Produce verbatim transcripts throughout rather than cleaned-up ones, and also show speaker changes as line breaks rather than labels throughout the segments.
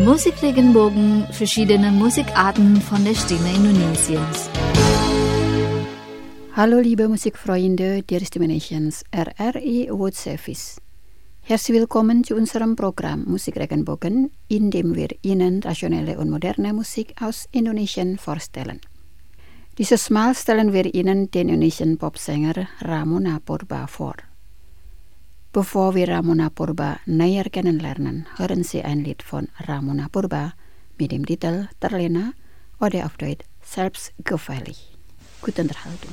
Musikregenbogen, verschiedene Musikarten von der Stimme Indonesiens.
Hallo liebe Musikfreunde der Stimme Nations R R I World Service. Herzlich willkommen zu unserem Programm Musikregenbogen, in dem wir Ihnen rationelle und moderne Musik aus Indonesien vorstellen. Dieses Mal stellen wir Ihnen den indonesischen Popsänger Ramona Purba vor. Bevor wir Ramona Purba näher kennenlernen, hören Sie ein Lied von Ramona Purba mit dem Titel Terlena oder auf Deutsch Selbstgefällig. Gute Unterhaltung.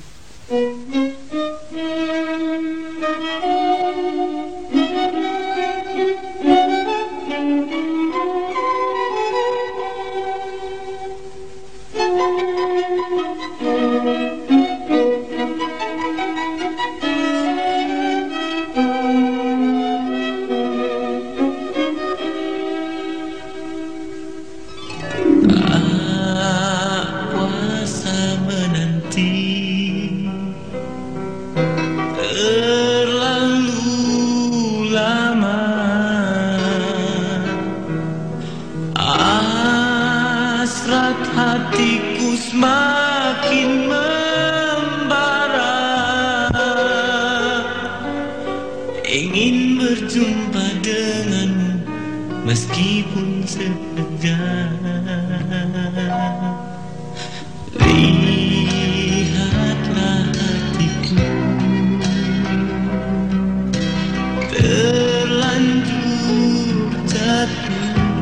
Hatiku semakin membara, ingin berjumpa denganmu meskipun sekejap. Lihatlah hatiku terlanjur jatuh,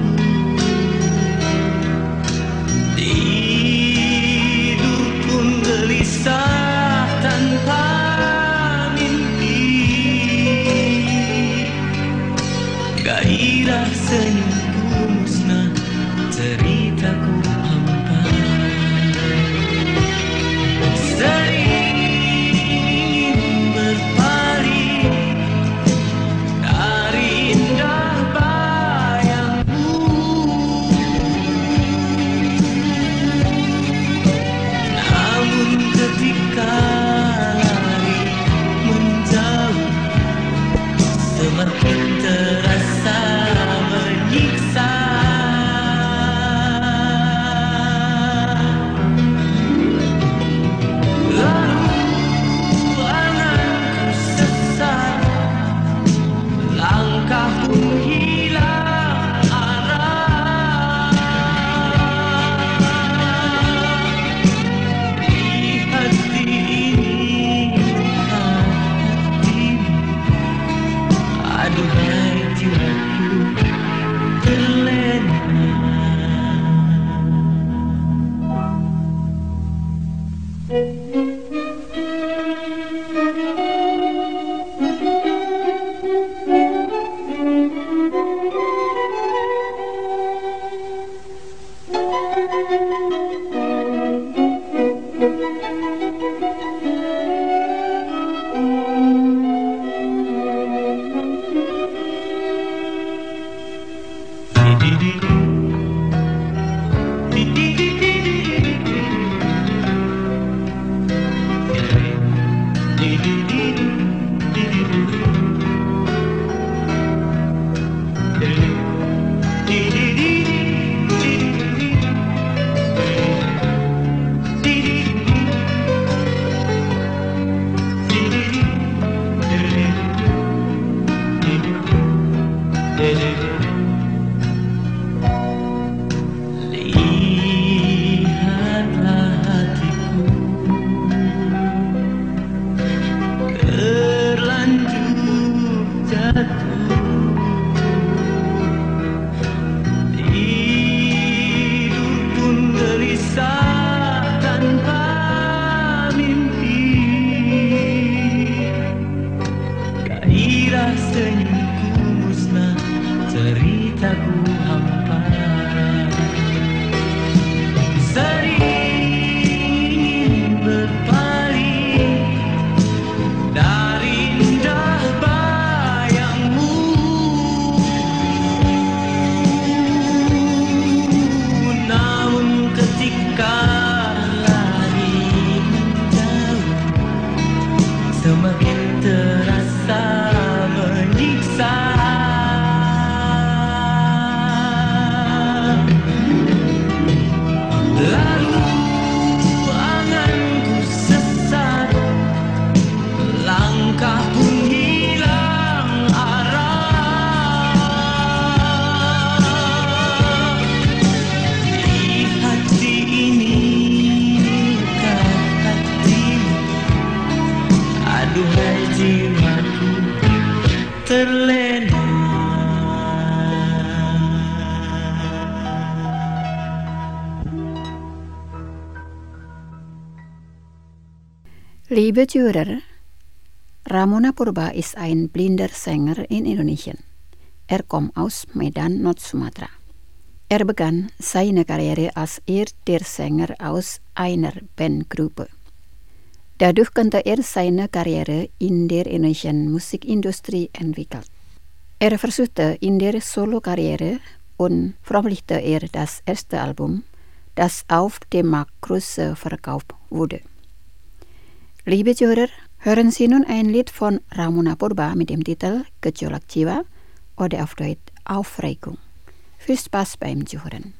tanpa mimpi, gairah senyumku musnah, ceritaku hampa. Sering berpaling dari indah bayangmu, namun ketika semakin terasa menyiksa. Lalu anganku sesat, langkah pun hilang arah. Di hati ini aduhai jiwaku terlena. Terasa menyiksa.
Liebe Zuhörer, Ramona Purba ist ein blinder Sänger in Indonesien. Er kommt aus Medan, Nord-Sumatra. Er begann seine Karriere als erster Sänger aus einer Bandgruppe. Dadurch konnte er seine Karriere in der indonesischen Musikindustrie entwickeln. Er versuchte in der Solokarriere und veröffentlichte er das erste Album, das auf dem Markt groß verkauft wurde. Liebe Zuhörer, hören Sie nun ein Lied von Ramona Purba mit dem Titel Gejolak Jiwa oder auf Deutsch Aufregung. Viel Spaß beim Zuhören.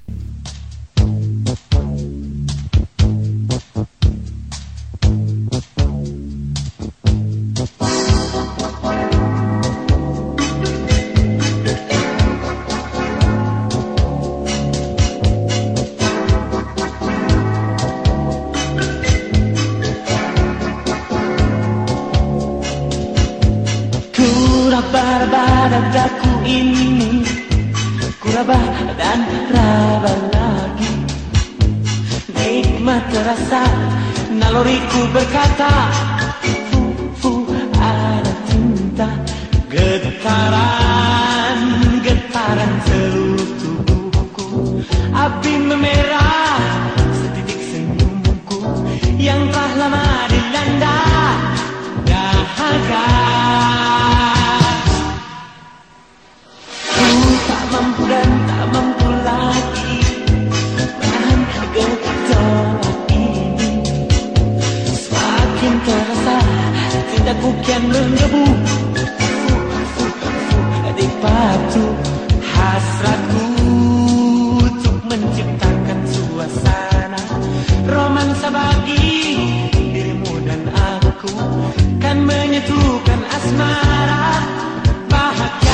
Kuraba dadaku ini, kuraba dan raba lagi. Nikmat terasa, naluriku berkata, fu fu ada cinta. Getaran, getaran seluruh tubuhku, api memerah setitik senyumku yang telah lama dilanda dahaga. Mampu dan tak mampu lagi menahan gejolak ini. Semakin terasa cintaku kian menggebu, di pacu hasratku untuk menciptakan suasana romansa bagi dirimu dan aku, kan menyatukan asmara bahagia.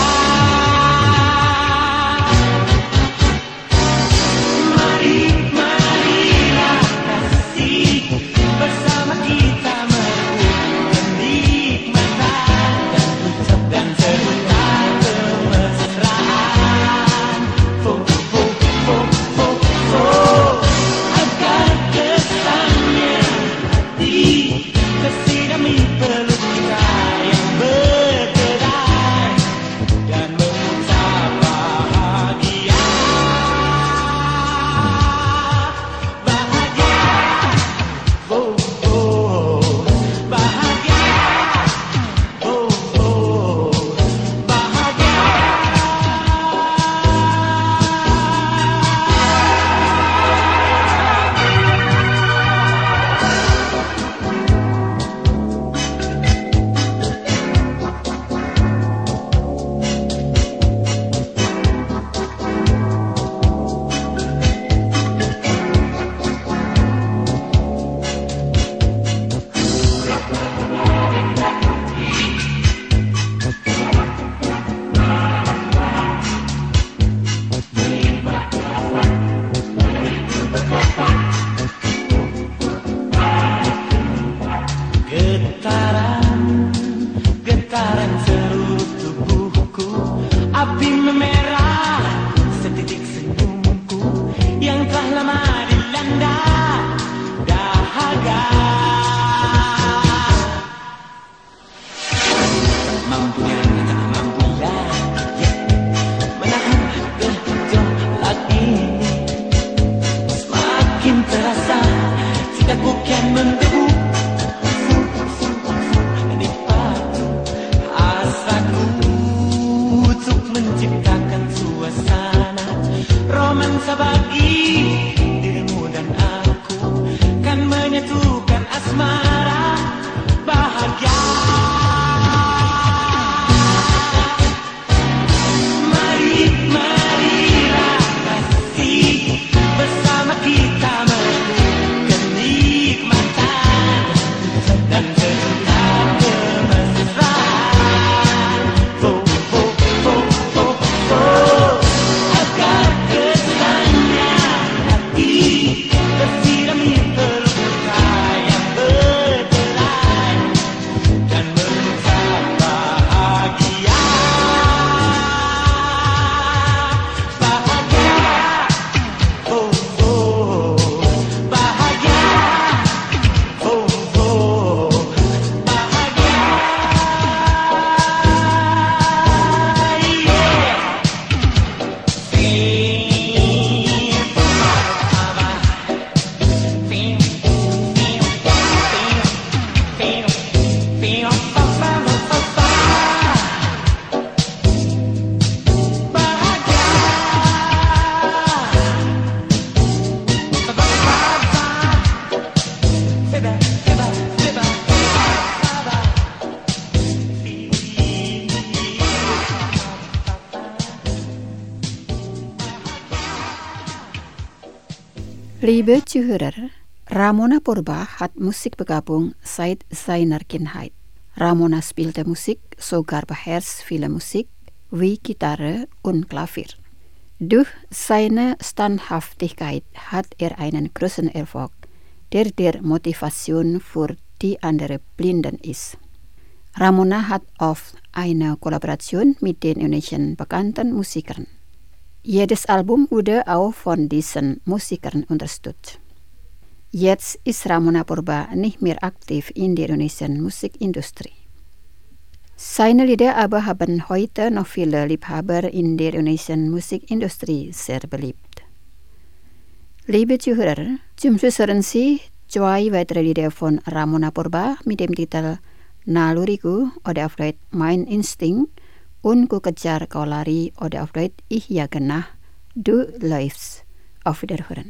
Liebe Zuhörer, Ramona Purba hat Musik begabung seit seiner Kindheit. Ramona spielte Musik, sogar beherrscht viele Musik wie Gitarre und Klavier. Durch seine Standhaftigkeit hat er einen großen Erfolg, der der Motivation für die anderen Blinden ist. Ramona hat oft eine Kollaboration mit den indonesiischen bekannten Musikern. Jedes Album wurde auch von diesen Musikern unterstützt. Jetzt ist Ramona Purba nicht mehr aktiv in der indonesischen Musikindustrie. Seine Lieder aber haben heute noch viele Liebhaber in der indonesischen Musikindustrie sehr beliebt. Liebe Zuhörer, zum Schluss hören Sie zwei weitere Lieder von Ramona Purba mit dem Titel Naluriku oder auf Deutsch Mein Instinkt und Ku Kejar Kau Lari oder auf Deutsch Ich Jage Nach Du Läufst. Auf Wiederhören.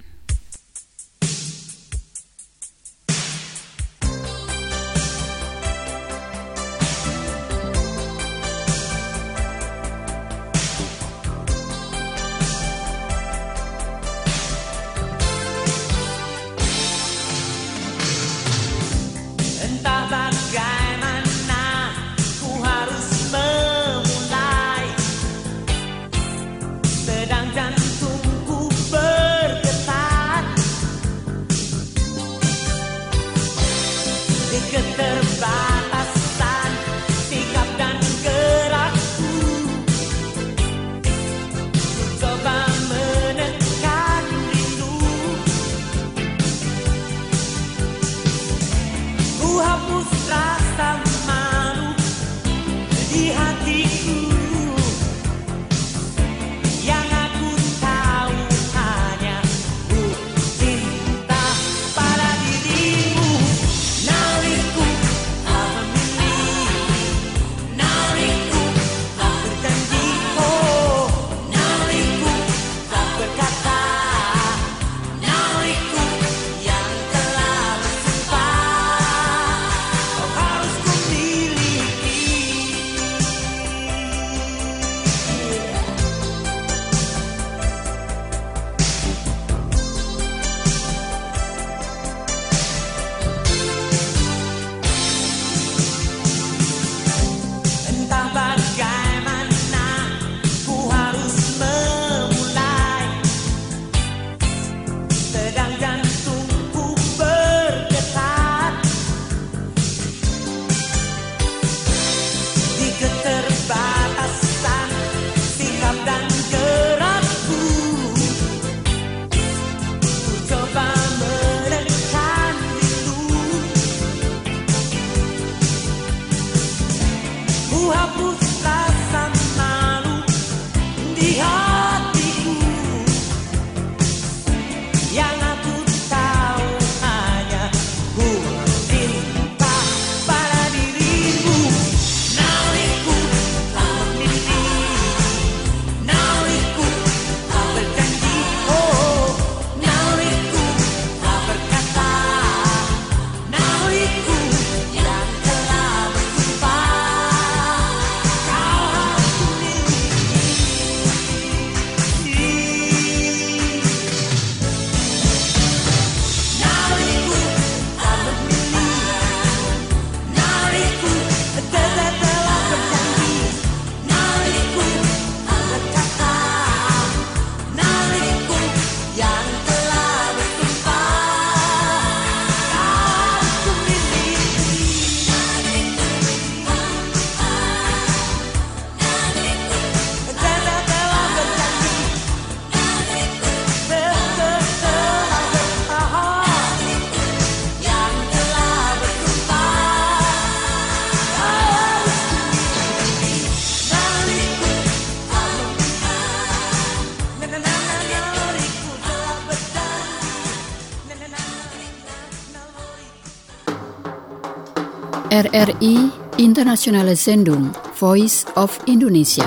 R R I Internationale Sendung Voice of Indonesia.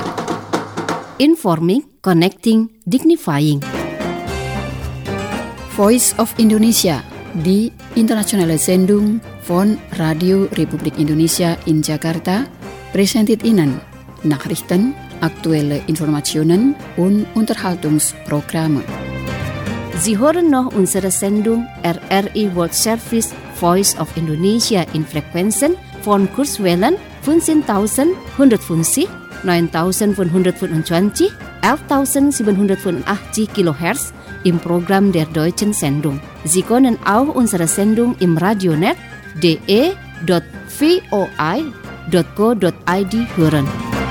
Informing, connecting, dignifying.
Voice of Indonesia, die internationale Sendung von Radio Republik Indonesia in Jakarta, presented Ihnen Nachrichten, aktuelle Informationen und Unterhaltungsprogramme.
Sie hören noch unsere Sendung R R I World Service Voice of Indonesia in Frequenzen von Kurzwellen fünfzehntausendeinhundertfünfzig, neuntausendfünfhundertfünfundzwanzig, elftausendsiebenhundertfünfundachtzig Kilohertz im Programm der deutschen Sendung. Sie können auch unsere Sendung im Radionet d e dot voi dot co dot i d hören.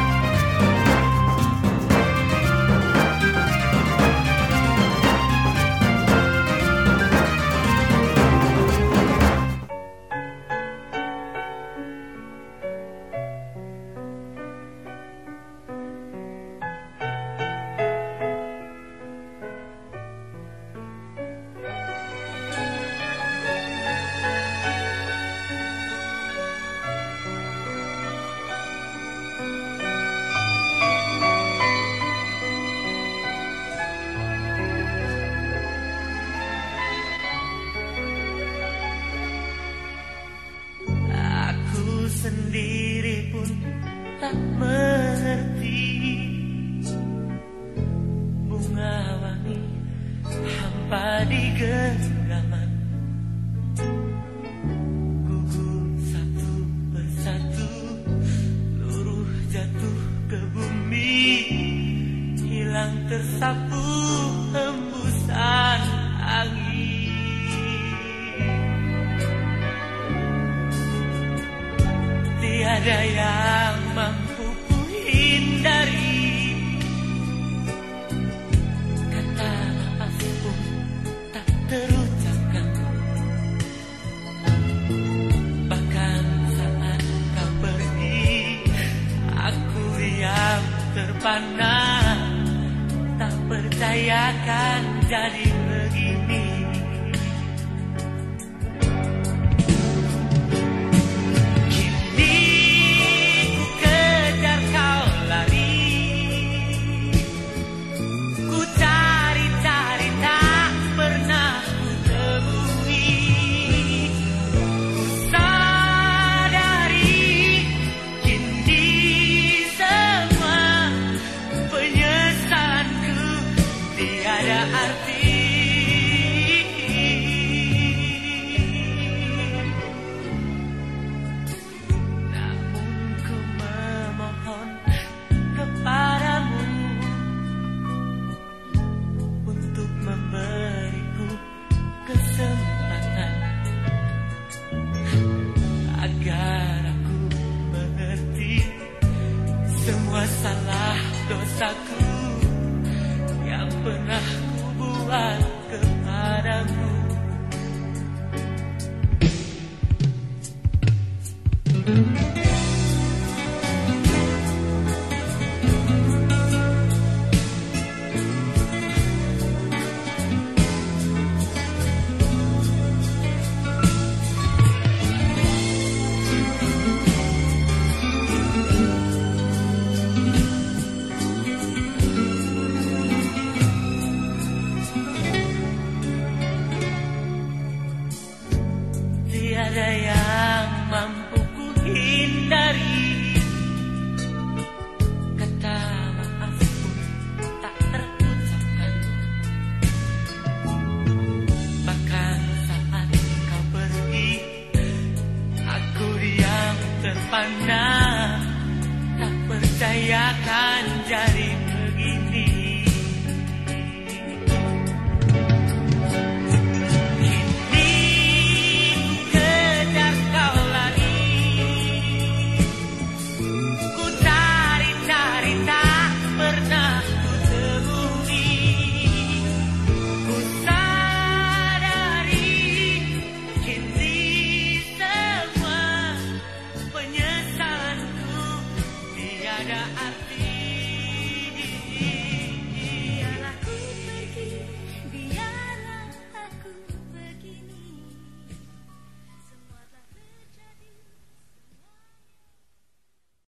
Sendiri pun tak mengerti bunga wangi hampa di genggaman, gugur satu persatu, luruh jatuh ke bumi, hilang tersapu hembusan angin. Tiada yang mampu ku hindari, kata maaf pun tak terucapkan. Bahkan saat kau pergi, aku yang terpana, tak percayakan jadi begini. Salah dosaku yang pernah ku buat kepadamu. Tiada yang mampu ku hindari, kata maaf pun tak terucapkan. Bahkan saat kau pergi, aku diam terpana, tak percayakan jadi begini. Ada